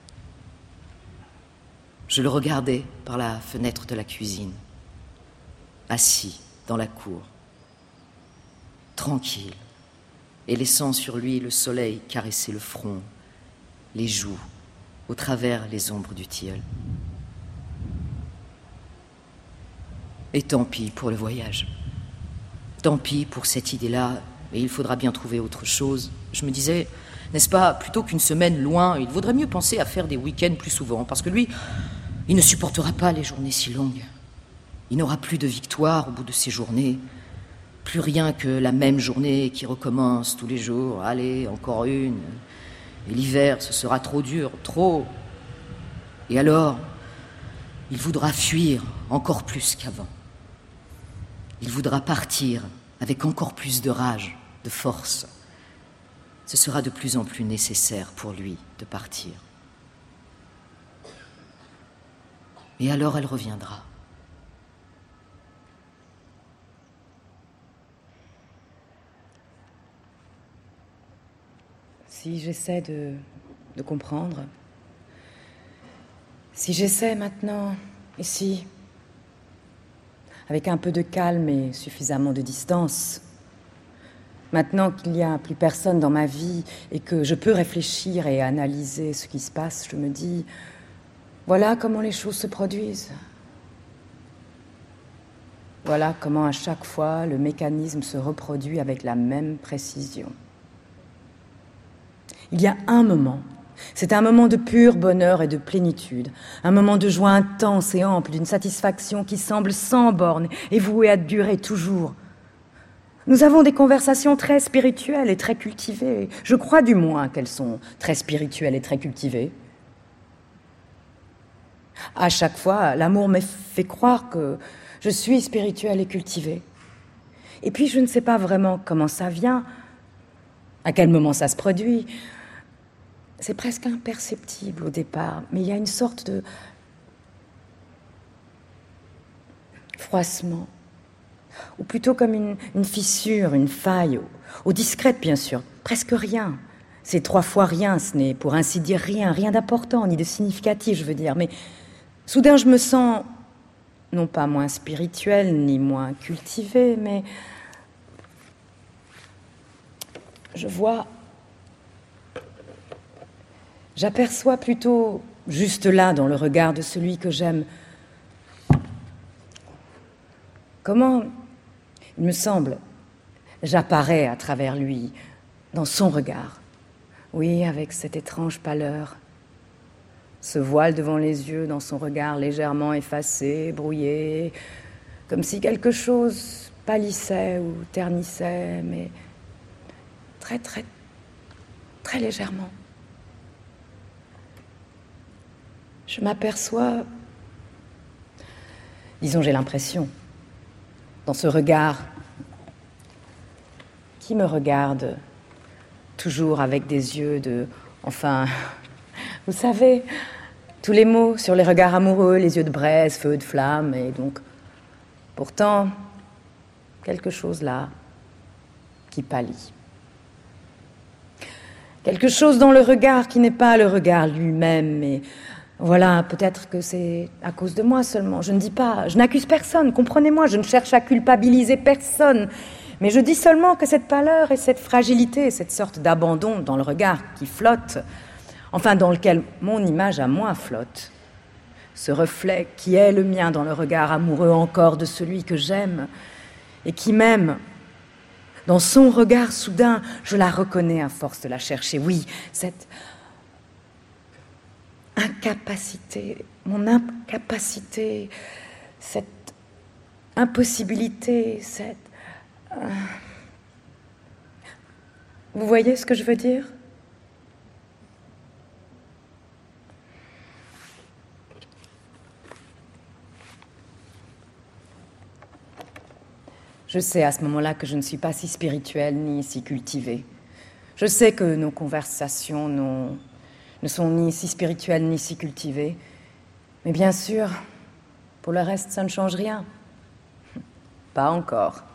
Je le regardais par la fenêtre de la cuisine, assis dans la cour, tranquille, et laissant sur lui le soleil caresser le front, les joues, au travers les ombres du tilleul. Et tant pis pour le voyage. Tant pis pour cette idée-là, et il faudra bien trouver autre chose. Je me disais, n'est-ce pas, plutôt qu'une semaine loin, il vaudrait mieux penser à faire des week-ends plus souvent, parce que lui, il ne supportera pas les journées si longues. Il n'aura plus de victoire au bout de ces journées, plus rien que la même journée qui recommence tous les jours. Allez, encore une. Et l'hiver, ce sera trop dur, trop. Et alors, il voudra fuir encore plus qu'avant. Il voudra partir avec encore plus de rage, de force. Ce sera de plus en plus nécessaire pour lui de partir. Et alors elle reviendra. Si j'essaie de comprendre, si j'essaie maintenant, ici, avec un peu de calme et suffisamment de distance, maintenant qu'il n'y a plus personne dans ma vie et que je peux réfléchir et analyser ce qui se passe, je me dis, voilà comment les choses se produisent. Voilà comment à chaque fois le mécanisme se reproduit avec la même précision. Il y a un moment, c'est un moment de pur bonheur et de plénitude, un moment de joie intense et ample, d'une satisfaction qui semble sans bornes et vouée à durer toujours. Nous avons des conversations très spirituelles et très cultivées. Je crois du moins qu'elles sont très spirituelles et très cultivées. À chaque fois, l'amour me fait croire que je suis spirituelle et cultivée. Et puis, je ne sais pas vraiment comment ça vient, à quel moment ça se produit. C'est presque imperceptible au départ, mais il y a une sorte de froissement, ou plutôt comme une fissure, une faille, au discrète bien sûr, presque rien. C'est 3 fois rien, ce n'est pour ainsi dire rien d'important, ni de significatif, je veux dire, mais soudain je me sens non pas moins spirituelle, ni moins cultivée, mais j'aperçois plutôt, juste là, dans le regard de celui que j'aime, Comment, il me semble, j'apparais à travers lui, dans son regard. Oui, avec cette étrange pâleur. Ce voile devant les yeux, dans son regard légèrement effacé, brouillé, comme si quelque chose pâlissait ou ternissait, mais très, très, très légèrement. Je m'aperçois, disons j'ai l'impression, dans ce regard qui me regarde toujours avec des yeux de... Enfin, vous savez, tous les mots sur les regards amoureux, les yeux de braise, feu de flamme, et donc, pourtant, quelque chose là qui pâlit. Quelque chose dans le regard qui n'est pas le regard lui-même, mais voilà, peut-être que c'est à cause de moi seulement. Je ne dis pas, je n'accuse personne, comprenez-moi, je ne cherche à culpabiliser personne. Mais je dis seulement que cette pâleur et cette fragilité, cette sorte d'abandon dans le regard qui flotte, enfin dans lequel mon image à moi flotte, ce reflet qui est le mien dans le regard amoureux encore de celui que j'aime et qui m'aime, dans son regard soudain, je la reconnais à force de la chercher. Oui, cette incapacité, mon incapacité, cette impossibilité, cette... Vous voyez ce que je veux dire ? Je sais à ce moment-là que je ne suis pas si spirituelle ni si cultivée. Je sais que nos conversations ne sont ni si spirituelles ni si cultivées. Mais bien sûr, pour le reste, ça ne change rien. Pas encore.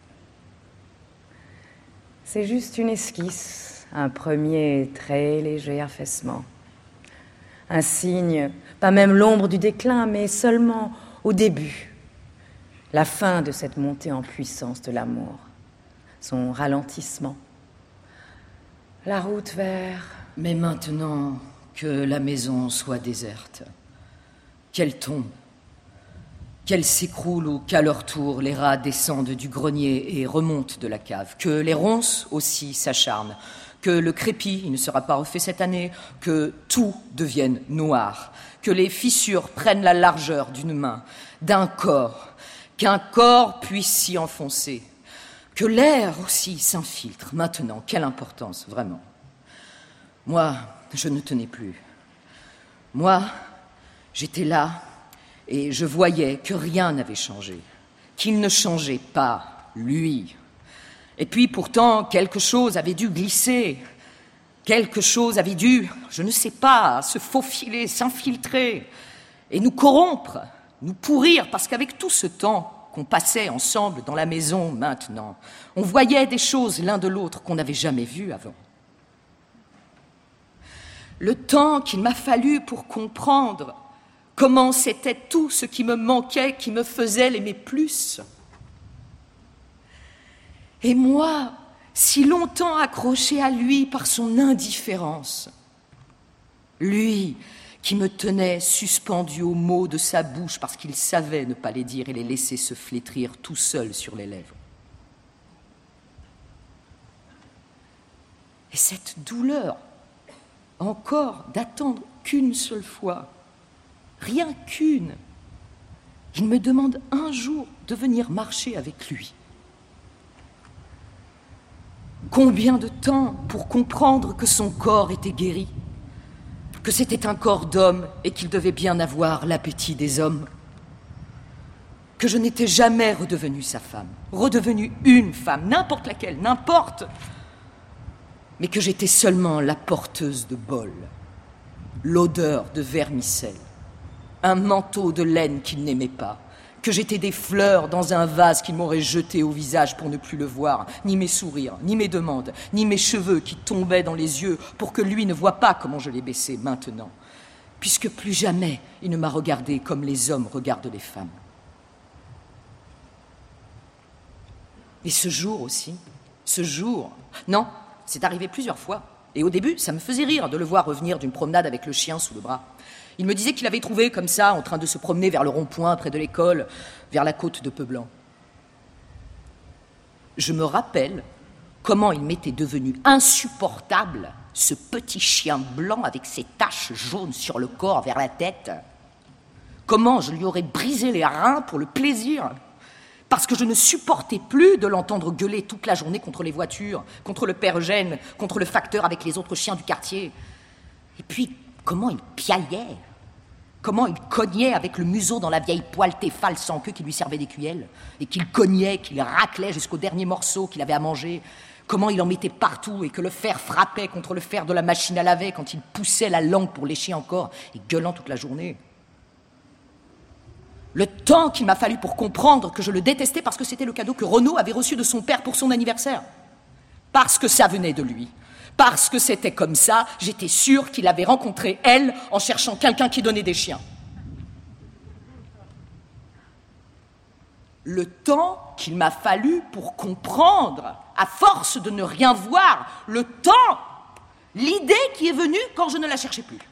C'est juste une esquisse, un premier très léger affaissement. Un signe, pas même l'ombre du déclin, mais seulement au début. La fin de cette montée en puissance de l'amour. Son ralentissement. La route vers... Mais maintenant que la maison soit déserte, qu'elle tombe, qu'elle s'écroule ou qu'à leur tour les rats descendent du grenier et remontent de la cave, que les ronces aussi s'acharnent, que le crépi, il ne sera pas refait cette année, que tout devienne noir, que les fissures prennent la largeur d'une main, d'un corps, qu'un corps puisse s'y enfoncer, que l'air aussi s'infiltre. Maintenant, quelle importance, vraiment. Moi, je ne tenais plus. Moi, j'étais là et je voyais que rien n'avait changé, qu'il ne changeait pas, lui. Et puis pourtant, quelque chose avait dû glisser, quelque chose avait dû, je ne sais pas, se faufiler, s'infiltrer et nous corrompre, nous pourrir, parce qu'avec tout ce temps qu'on passait ensemble dans la maison maintenant, on voyait des choses l'un de l'autre qu'on n'avait jamais vues avant. Le temps qu'il m'a fallu pour comprendre comment c'était tout ce qui me manquait, qui me faisait l'aimer plus. Et moi, si longtemps accrochée à lui par son indifférence, lui qui me tenait suspendue aux mots de sa bouche parce qu'il savait ne pas les dire et les laisser se flétrir tout seul sur les lèvres. Et cette douleur, encore d'attendre qu'une seule fois, rien qu'une. Il me demande un jour de venir marcher avec lui. Combien de temps pour comprendre que son corps était guéri, que c'était un corps d'homme et qu'il devait bien avoir l'appétit des hommes, que je n'étais jamais redevenue sa femme, redevenue une femme, n'importe laquelle, n'importe, mais que j'étais seulement la porteuse de bol, l'odeur de vermicelle, un manteau de laine qu'il n'aimait pas, que j'étais des fleurs dans un vase qu'il m'aurait jeté au visage pour ne plus le voir, ni mes sourires, ni mes demandes, ni mes cheveux qui tombaient dans les yeux pour que lui ne voie pas comment je les baissais maintenant, puisque plus jamais il ne m'a regardé comme les hommes regardent les femmes. Et ce jour aussi, ce jour, non, c'est arrivé plusieurs fois. Et au début, ça me faisait rire de le voir revenir d'une promenade avec le chien sous le bras. Il me disait qu'il avait trouvé comme ça, en train de se promener vers le rond-point près de l'école, vers la côte de Peublanc. Je me rappelle comment il m'était devenu insupportable, ce petit chien blanc avec ses taches jaunes sur le corps vers la tête. Comment je lui aurais brisé les reins pour le plaisir, parce que je ne supportais plus de l'entendre gueuler toute la journée contre les voitures, contre le père Eugène, contre le facteur avec les autres chiens du quartier. Et puis, comment il piaillait, comment il cognait avec le museau dans la vieille poêle Tefal sans queue qui lui servait d'écuelle, et qu'il cognait, qu'il raclait jusqu'au dernier morceau qu'il avait à manger. Comment il en mettait partout et que le fer frappait contre le fer de la machine à laver quand il poussait la langue pour lécher encore et gueulant toute la journée. Le temps qu'il m'a fallu pour comprendre que je le détestais parce que c'était le cadeau que Renaud avait reçu de son père pour son anniversaire. Parce que ça venait de lui. Parce que c'était comme ça, j'étais sûre qu'il avait rencontré elle en cherchant quelqu'un qui donnait des chiens. Le temps qu'il m'a fallu pour comprendre, à force de ne rien voir, le temps, l'idée qui est venue quand je ne la cherchais plus.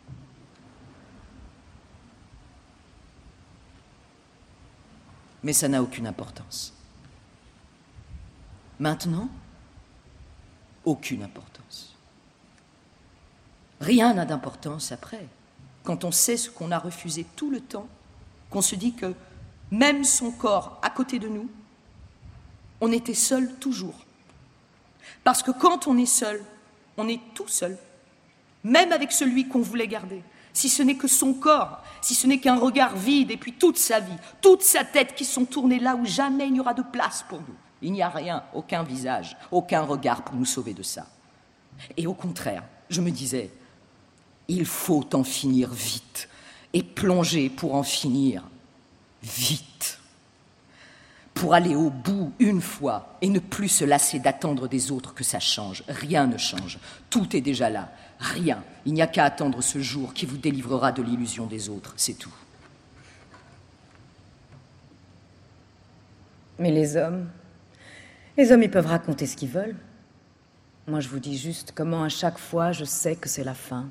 Mais ça n'a aucune importance. Maintenant, aucune importance. Rien n'a d'importance après, quand on sait ce qu'on a refusé tout le temps, qu'on se dit que même son corps à côté de nous, on était seul toujours. Parce que quand on est seul, on est tout seul, même avec celui qu'on voulait garder. Si ce n'est que son corps, si ce n'est qu'un regard vide, et puis toute sa vie, toute sa tête qui sont tournées là où jamais il n'y aura de place pour nous. Il n'y a rien, aucun visage, aucun regard pour nous sauver de ça. Et au contraire, je me disais, il faut en finir vite, et plonger pour en finir vite. Pour aller au bout une fois, et ne plus se lasser d'attendre des autres que ça change. Rien ne change, tout est déjà là. Rien, il n'y a qu'à attendre ce jour qui vous délivrera de l'illusion des autres, c'est tout. Mais les hommes, ils peuvent raconter ce qu'ils veulent. Moi, je vous dis juste comment à chaque fois je sais que c'est la fin.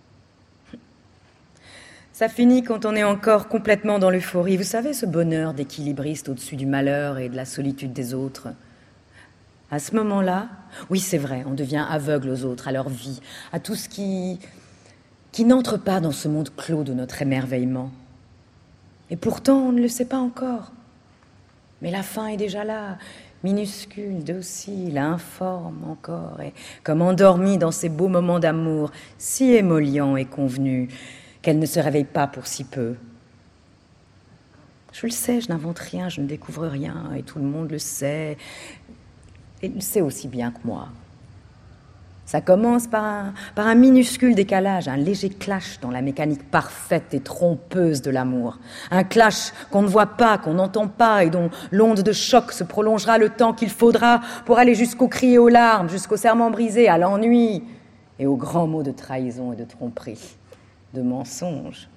Ça finit quand on est encore complètement dans l'euphorie. Vous savez, ce bonheur d'équilibriste au-dessus du malheur et de la solitude des autres. À ce moment-là, oui, c'est vrai, on devient aveugle aux autres, à leur vie, à tout ce qui n'entre pas dans ce monde clos de notre émerveillement. Et pourtant, on ne le sait pas encore. Mais la fin est déjà là, minuscule, docile, informe encore, et comme endormie dans ces beaux moments d'amour, si émollients et convenus, qu'elle ne se réveille pas pour si peu. Je le sais, je n'invente rien, je ne découvre rien, et tout le monde le sait. Et il le sait aussi bien que moi. Ça commence par un minuscule décalage, un léger clash dans la mécanique parfaite et trompeuse de l'amour. Un clash qu'on ne voit pas, qu'on n'entend pas et dont l'onde de choc se prolongera le temps qu'il faudra pour aller jusqu'aux cris et aux larmes, jusqu'au serment brisé, à l'ennui et aux grands mots de trahison et de tromperie, de mensonge.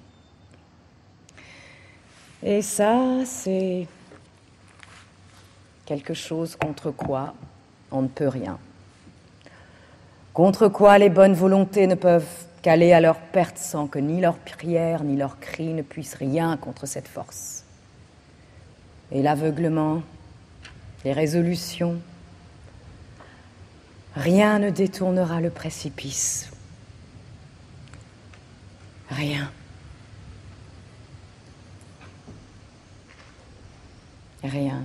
Et ça, c'est quelque chose contre quoi on ne peut rien. Contre quoi les bonnes volontés ne peuvent qu'aller à leur perte sans que ni leurs prières ni leurs cris ne puissent rien contre cette force. Et l'aveuglement, les résolutions, rien ne détournera le précipice. Rien. Rien.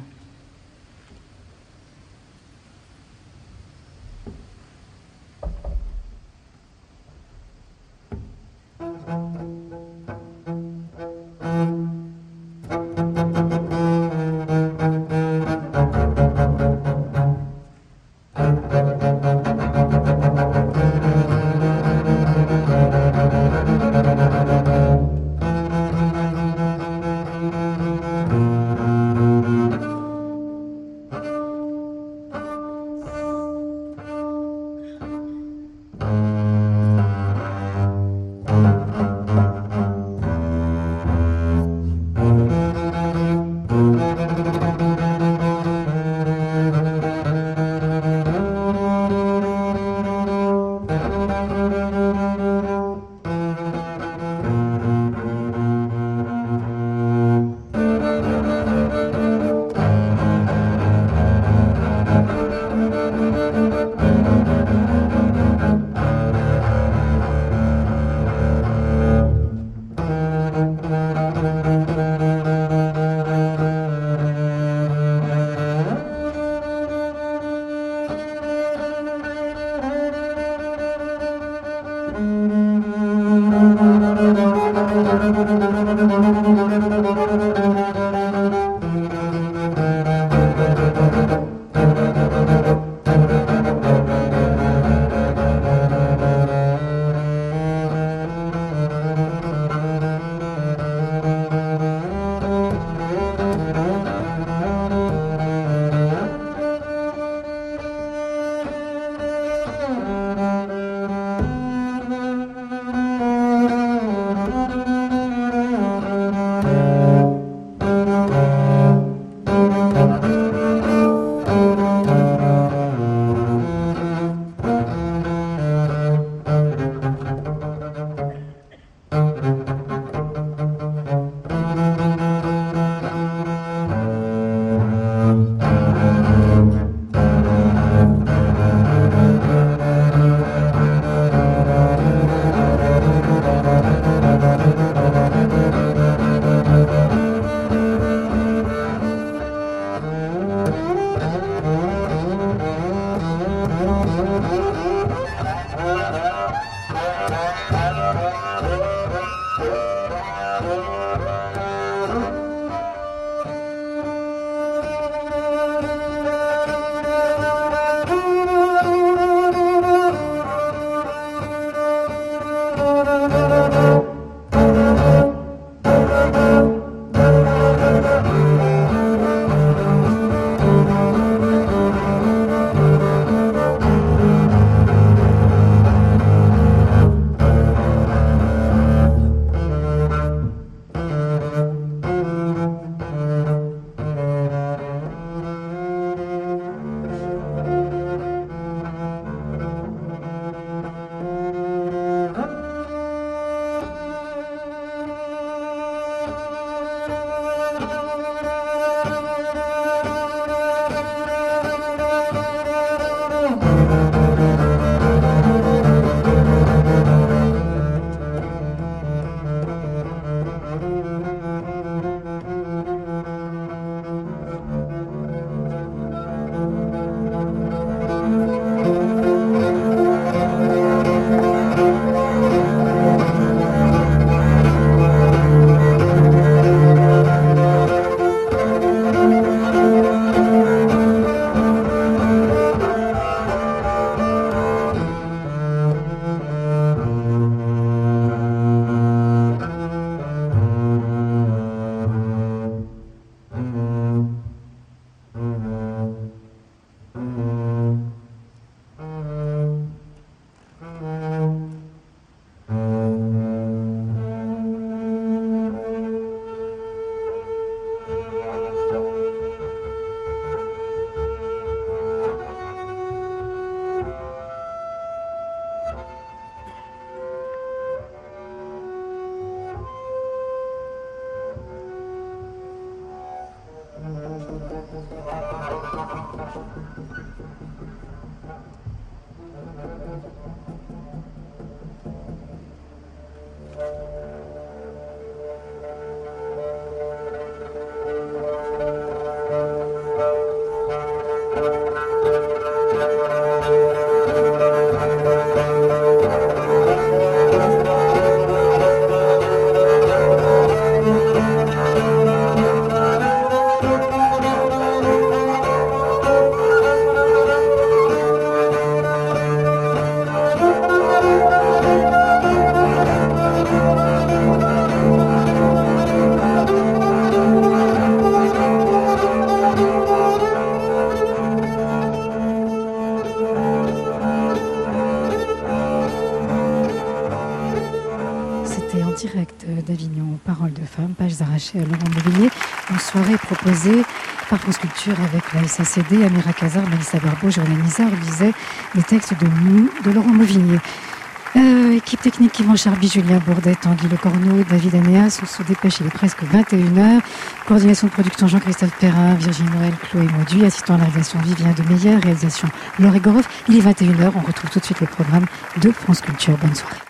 d'Avignon, Paroles de femmes, pages arrachées à Laurent Movillier, une soirée proposée par France Culture avec la SACD, Amira Kazar, Mélissa Barbeau, Joël Nizar lisaient les textes de Laurent Movillier. Équipe technique Yvan Charby, Julien Bourdet, Tanguy Le Corneau, David Anéas. On se dépêche, il est presque 21h. Coordination de production Jean-Christophe Perrin, Virginie Noël, Chloé Mauduit. Assistant à la réalisation Vivien de Meyer, réalisation Laure Egorov. Il est 21h, on retrouve tout de suite le programme de France Culture. Bonne soirée.